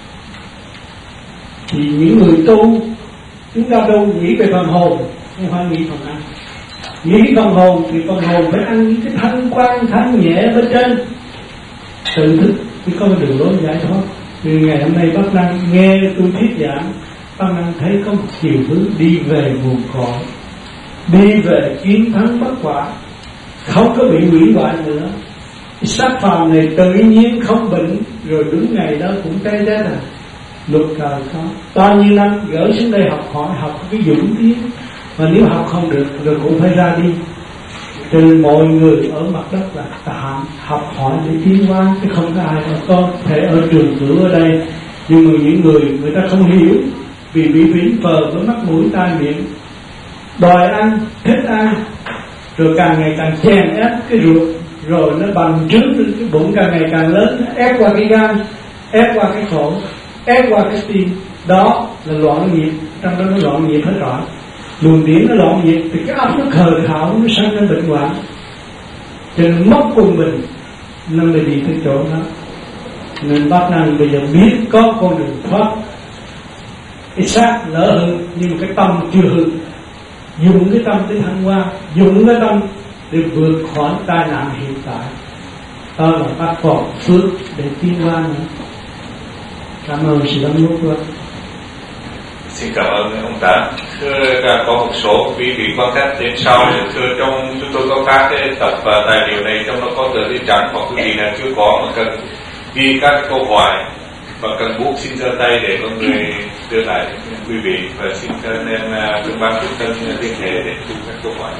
thì những người tu chúng ta đâu nghĩ về phần hồn, không phải nghĩ phần ăn. Nghĩ phần hồn thì phần hồn phải ăn những cái thanh quan thanh nhẹ bên trên, tự thức mới có đường lối giải thoát. Vì ngày hôm nay bác Năng nghe tôi thuyết giảng, bác Năng thấy có một chiều hướng đi về nguồn cội, đi về chiến thắng bất quả, không có bị hủy hoại nữa. Xác phàm này tự nhiên không bệnh, rồi đúng ngày đó cũng cái chết à. Luật trời có bao nhiêu năm gửi xuống đây học hỏi, học cái dũng tiến, mà nếu học không được rồi cũng phải ra đi. Cho nên mọi người ở mặt đất là tạm học hỏi để tiến hóa, chứ không có ai mà có thể ở trường cửu ở đây. Nhưng mà những người người ta không hiểu, vì bị vĩnh phờ với mắt mũi tai miệng, đòi ăn, thích ăn, rồi càng ngày càng chèn ép cái ruột, rồi nó bằng trước cái bụng càng ngày càng lớn, nó ép qua cái gan, ép qua cái phổi, ép qua cái tim. Đó là loạn nhịp, trong đó nó loạn nhịp hết rồi. Luồng điển nó loạn nhịp thì cái óc nó khờ khảo, nó sanh ra bệnh hoạn, cho nên mất quân bình, nó mới đi tới chỗ đó. Nên bác Năng bây giờ biết có con đường thoát. Cái xác lỡ hư nhưng cái tâm chưa hư, dùng cái tâm để thăng hoa, dùng cái tâm để vượt khỏi tai nạn hiện tại. Đó là bác còn phước để tiến hóa nữa. Cảm ơn sự đóng góp của anh. Xin cảm ơn ông Tám. Thưa, có một số quý vị quan sát đến sau. Thưa, trong chúng tôi có các cái tập và tài liệu này, trong đó có tờ giấy trắng, hoặc quý vị nào chưa có mà cần ghi các câu hỏi và cần bút, xin giơ tay để có người đưa lại quý vị, và xin cho anh em bên ban trung tâm liên hệ để thu các câu hỏi.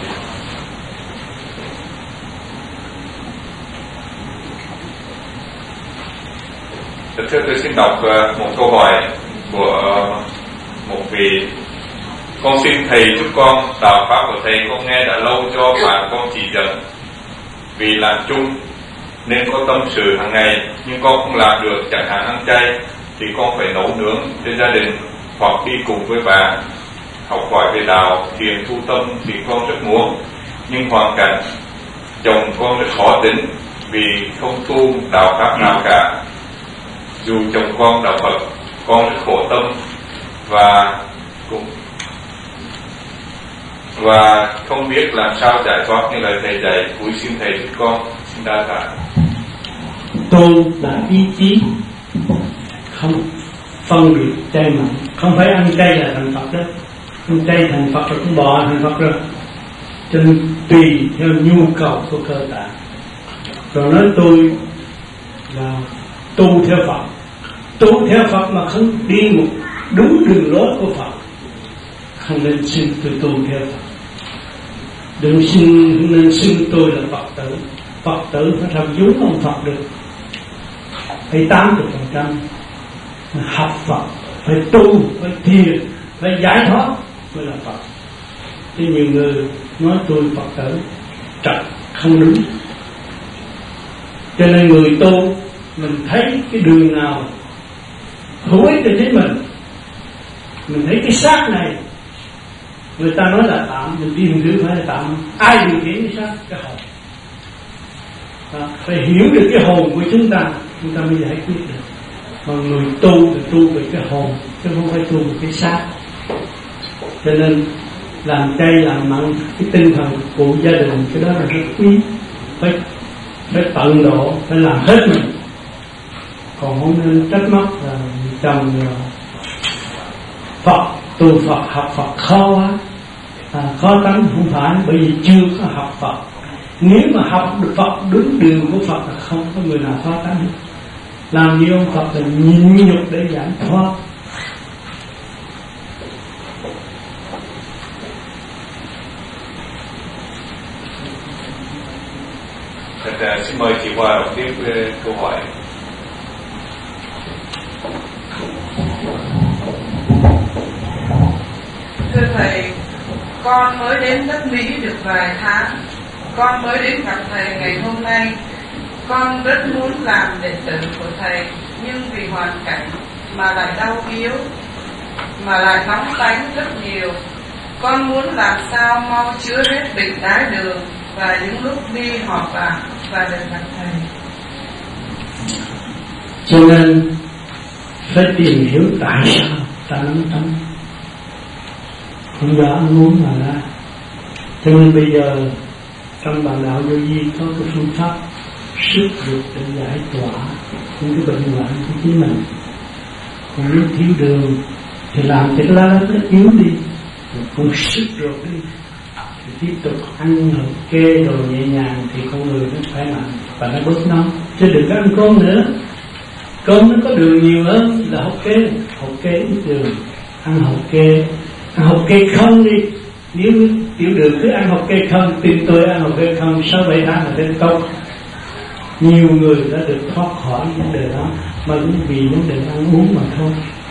Thưa, tôi xin đọc một câu hỏi của một vị. Con xin thầy giúp con đạo pháp của thầy con nghe đã lâu, cho bạn con chỉ dẫn. Vì làm chung nên có tâm sự hàng ngày, nhưng con không làm được. Chẳng hạn ăn chay thì con phải nấu nướng cho gia đình, hoặc đi cùng với bà học hỏi về đạo, thiền tu tâm thì con rất muốn. Nhưng hoàn cảnh chồng con rất khó tính, vì không tu đạo pháp nào cả. Dù chồng con đạo Phật, con rất khổ tâm và cũng và không biết làm sao giải thoát như lời thầy dạy. Cúi xin thầy giúp con. Xin đa tạ. Tu là ý chí, không phân biệt chay mặn. Không phải ăn chay là thành Phật đó, ăn chay thành Phật rồi cũng bỏ thành Phật rồi. Cho nên tùy theo nhu cầu của cơ tạng. Rồi nói tôi là tu theo Phật, tu theo Phật mà không đi một đúng đường lối của Phật, không nên xin tôi tu theo Phật. Đừng xin, nên xin tôi là Phật tử. Phật tử phải làm giống ông Phật được, phải tám mươi phần trăm học Phật, phải tu, phải thiền, phải giải thoát mới là Phật. Chứ nhiều người nói tôi Phật tử trật, không đúng. Cho nên người tu mình thấy cái đường nào hữu ích cho chính mình, mình thấy cái xác này người ta nói là tạm, mình đi thứ phải là tạm. Ai điều khiển cái xác? Cái hồn. Đó, phải hiểu được cái hồn của chúng ta, chúng ta mới giải quyết được. Còn người tu thì tu về cái hồn, chứ không phải tu về cái xác. Cho nên làm chay làm mặn, cái tinh thần của gia đình, cái đó là rất quý. Phải phải tận độ, phải làm hết mình. Còn không nên trách móc là chồng Phật, tu Phật, học Phật khó quá, à, khó tánh. Không phải, bởi vì chưa có học Phật. Nếu mà học được Phật đúng đường của Phật là không có người nào khó tánh hết. Làm như ông Phật là nhịn nhục để giải thoát. Thật, xin mời chị Hòa đọc tiếp câu hỏi. Thưa Thầy, con mới đến đất Mỹ được vài tháng. Con mới đến gặp Thầy ngày hôm nay. Con rất muốn làm đệ tử của Thầy, nhưng vì hoàn cảnh mà lại đau yếu, mà lại nóng tánh rất nhiều. Con muốn làm sao mau chữa hết bệnh đái đường và những lúc đi họp bạc và được gặp Thầy. Cho nên phải tìm hiểu tại sao ta nóng tánh, không do ăn uống mà ra. Cho nên bây giờ trong bản đạo Vô Vi có cái phương pháp sức ruột để giải tỏa những cái bệnh hoạn của chính mình. Còn nếu thiếu đường thì làm cho cái lá nó yếu đi, còn sức ruột đi thì tiếp tục ăn hộp kê đồ nhẹ nhàng thì con người nó khỏe mạnh và nó bớt nóng. Chứ đừng có ăn cơm nữa. Cơm nó có đường nhiều hơn là hộp kê. Hộp kê ít đường, ăn hộp kê, ăn hộp kê không đi. Nếu tiểu đường cứ ăn hộp kê không, tin tôi ăn hộp kê không sáu bảy tháng là lên tốt. Nhiều người đã được thoát khỏi vấn đề đó mà cũng vì vấn đề ăn uống mà thôi.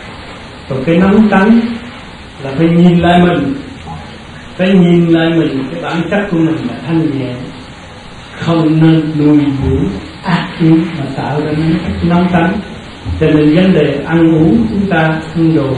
Còn cái nóng tánh là phải nhìn lại mình, phải nhìn lại mình, cái bản chất của mình là thanh nhẹ, không nên nuôi dưỡng ác ý mà tạo ra những nóng tánh. Cho nên vấn đề ăn uống chúng ta ăn đồ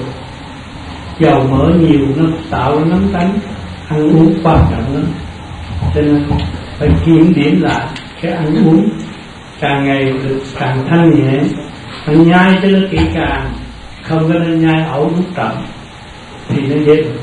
dầu mỡ nhiều nó tạo ra nóng tánh, ăn uống quan trọng lắm. Cho nên phải kiểm điểm lại cái ăn uống, càng ngày được càng thanh nhẹ, phải nhai cho nó kỹ càng, không có nên nhai ẩu nuốt chậm thì nó dễ bệnh.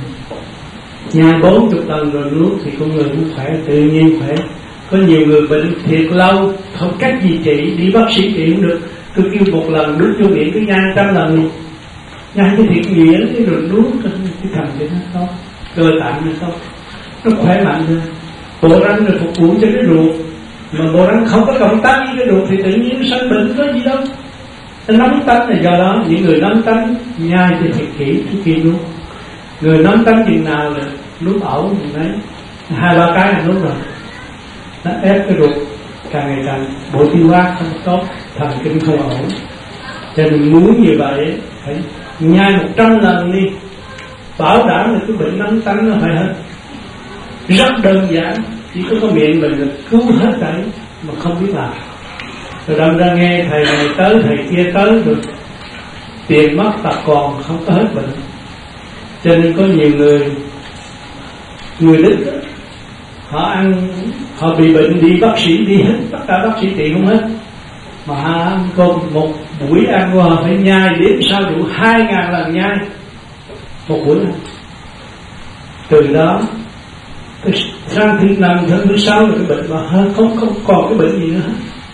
Nhai bốn chục lần rồi nuốt thì con người cũng khỏe, tự nhiên khỏe. Có nhiều người bệnh thiệt lâu không cách gì trị, đi bác sĩ trị không được, tôi kêu một lần nuốt vô miệng cứ nhai trăm lần đi, nhai cái thiệt nghĩa cái rồi nuốt cái thầm cho nó tốt, cơ tạng nó tốt, nó khỏe mạnh rồi. Bộ răng rồi phục vụ cho cái ruột, mà bộ răng không có cộng tác với cái ruột thì tự nhiên nó sanh bệnh, có gì đâu. Nó nóng tánh là do đó. Những người nóng tánh nhai thì thật kỹ trước khi nuốt. Người nóng tánh chừng nào là nuốt ẩu đấy, hai ba cái là nuốt rồi, nó ép cái ruột càng ngày càng bộ tiêu hóa không tốt, thần kinh không ổn. Cho nên muốn như vậy phải nhai một trăm lần đi, bảo đảm là cái bệnh nóng tánh nó phải hết. Rất đơn giản, chỉ có cái miệng mình là cứu hết đấy mà không biết làm. Rồi đâm ra nghe thầy này tới thầy kia tới được, tiền mất tật còn, không có hết bệnh. Cho nên có nhiều người người Đức đó, họ ăn, họ bị bệnh đi bác sĩ đi hết, tất cả bác sĩ trị không hết, mà ăn cơm một buổi ăn qua họ phải nhai đến sao đủ hai ngàn lần nhai một buổi ăn. Từ đó sang thứ năm tháng thứ sáu là cái bệnh mà không không còn cái bệnh gì nữa.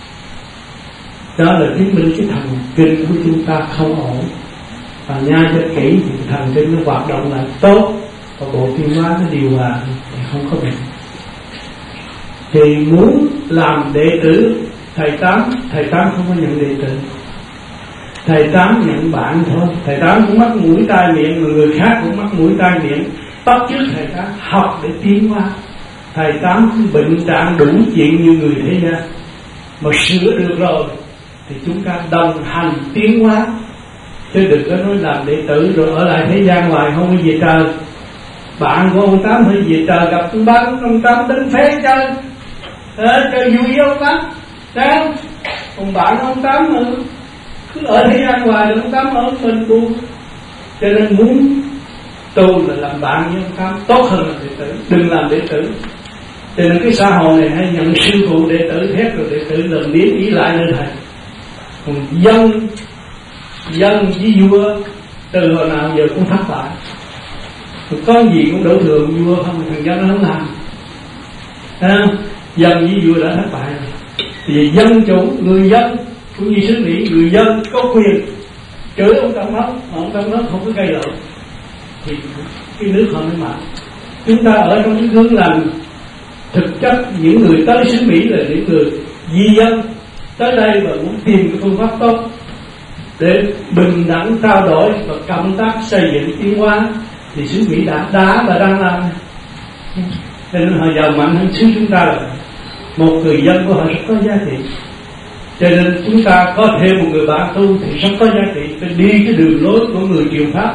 Đó là chứng minh cái thần kinh của chúng ta không ổn, và nhai cho kỹ thì thần kinh nó hoạt động lại tốt và bộ tiêu hóa nó điều hòa thì không có bệnh. Thì muốn làm đệ tử thầy Tám, thầy Tám không có nhận đệ tử, thầy Tám nhận bạn thôi. Thầy Tám cũng mắc mũi tai miệng, người, người khác cũng mắc mũi tai miệng, bắt chước thầy Tám học để tiến hóa. Thầy Tám bệnh trạng đủ chuyện như người thế gian, mà sửa được rồi thì chúng ta đồng hành tiến hóa, chứ đừng có nói làm đệ tử rồi ở lại thế gian ngoài không có về trời. Bạn của ông Tám phải về trời gặp ông Tám, ông Tám đánh phế chơi, à, chơi vui với ông Tám, thấy không? Còn bạn ông Tám mà cứ ở thế gian ngoài rồi ông Tám ở mình buồn. Cho nên muốn tu là làm bạn với ông Tám tốt hơn là đệ tử, đừng làm đệ tử. Cho nên cái xã hội này hay nhận sư phụ đệ tử thét rồi đệ tử làm biến ý lại lên thầy. Còn dân dân với vua từ hồi nào giờ cũng thất bại, có gì cũng đổ thừa vua không, thằng dân nó không làm. Thấy không? Dân với vua đã thất bại rồi. Vì dân chủ, người dân cũng như xứ Mỹ, người dân có quyền chửi ông tổng thống, ông tổng thống không có gây lộn thì cái nước họ mới mạnh. Chúng ta ở trong cái hướng lành, thực chất những người tới xứ Mỹ là những người di dân tới đây và muốn tìm cái phương pháp tốt để bình đẳng trao đổi và cộng tác xây dựng tiến hóa, thì xứ Mỹ đã đã và đang làm. Cho nên họ giàu mạnh hơn xứ chúng ta rồi. Một người dân của họ rất có giá trị. Cho nên chúng ta có thêm một người bạn tu thì rất có giá trị. Phải đi cái đường lối của người truyền pháp,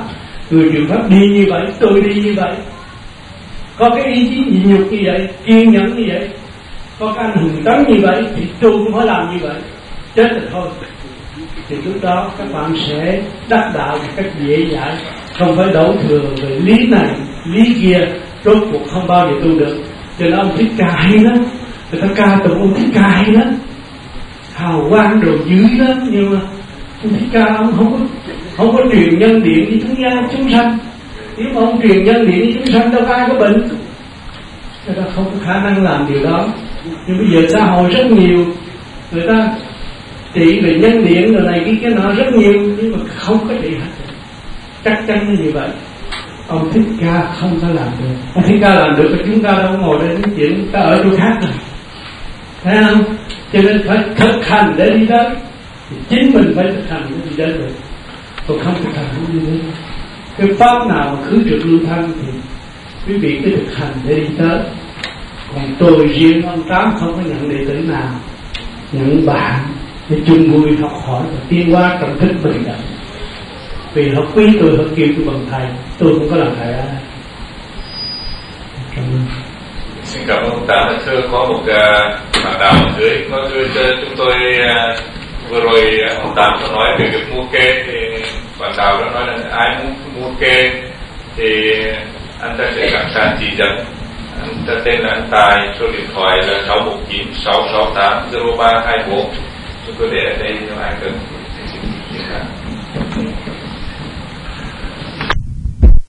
Người truyền pháp đi như vậy, tôi đi như vậy, có cái ý chí nhịn nhục như vậy, kiên nhẫn như vậy, có cái anh hùng tấn như vậy, thì tôi cũng phải làm như vậy. Chết rồi thôi. Thì lúc đó các bạn sẽ đắc đạo một cách dễ dãi, không phải đổ thừa về lý này, lý kia, rốt cuộc không bao giờ tu được. Cho nên ông Thích Ca hay lắm, người ta ca tụng ông Thích Ca hay lắm, hào quang đồ dữ lắm, nhưng mà ông Thích Ca ông không có không có truyền nhân điện với chúng gia chúng sanh. Nếu mà ông truyền nhân điện với chúng sanh đâu có ai có bệnh, người ta không có khả năng làm điều đó. Nhưng bây giờ xã hội rất nhiều, người ta trị về nhân điện rồi này cái cái nọ rất nhiều, nhưng mà không có trị hết. Chắc chắn như vậy. Ông Thích Ca không có làm được. Ông Thích Ca làm được thì chúng ta đâu ngồi đây nói chuyện, ta ở chỗ khác rồi, thấy không? Cho nên phải thực hành để đi tới. Thì chính mình phải thực hành để đi đến được. Còn không thực hành không đi đến. Cái pháp nào mà khứ trực lưu thanh thì quý vị cứ thực hành để đi tới. Còn tôi riêng ông Tám không có nhận đệ tử nào, nhận bạn để chung vui học hỏi và tiến hóa trong thức bình đẳng. Vì họ quý tôi, họ kêu tôi bằng thầy, tôi không có làm thầy ai. Cảm ơn. Xin cảm ơn ông Tám. Thưa, có một uh, bạn đạo ở dưới có đưa cho chúng tôi uh, vừa rồi ông Tám có nói về việc mua kê, thì bạn đạo đó nói là ai muốn mua kê thì anh ta sẽ sẵn sàng chỉ dẫn. Anh ta tên là anh Tài, số điện thoại là sáu một chín sáu sáu tám không ba hai bốn. Chúng tôi để ở đây cho ai cần.